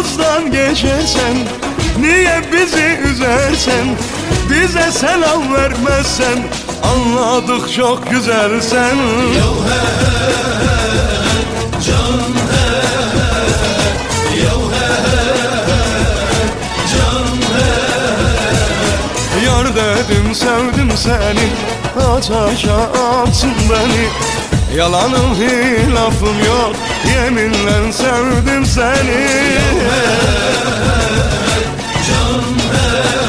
yolumuzdan geçersen, niye bizi üzersen, bize selam vermezsen, anladık çok güzelsen. Yo he can he, yo he can he. Yar dedim sevdim seni, ateşe atsın beni. Yalanım hilafım yok, yeminle sevdim seni. Can he.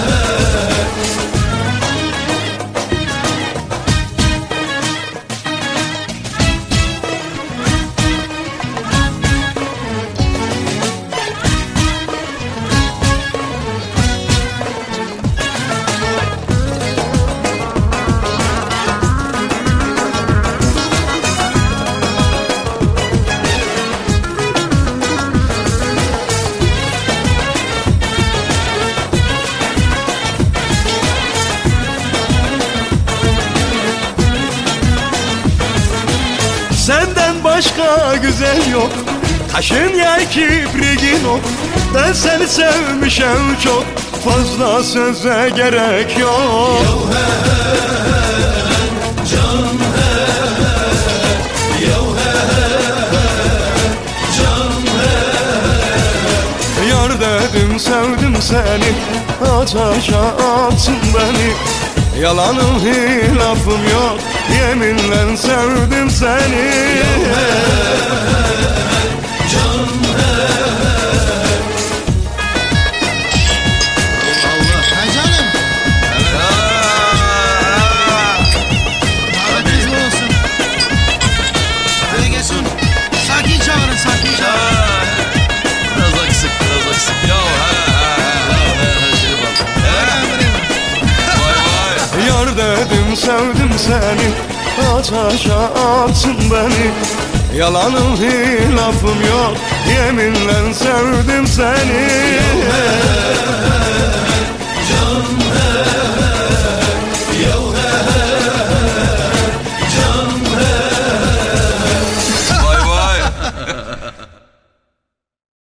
Senden başka güzel yok, taşın yay kibriğin ok. Ben seni sevmişim çok, fazla söze gerek yok. Yo he can he, yo he can he. Yar dedim sevdim seni, ateşe atsın beni. Yalanım hilafım yok, yeminle sevdim seni. Can he. Allah. Ha canım. Davetiniz bol olsun. Böyle gelsin. Sakin çağırın, sakin çağırın. Biraz aksık, biraz aksık. Ya vay vay. Yar dedim sevdim seni, ateşe atsın beni. Yalanım hilafım yok, yeminle sevdim seni.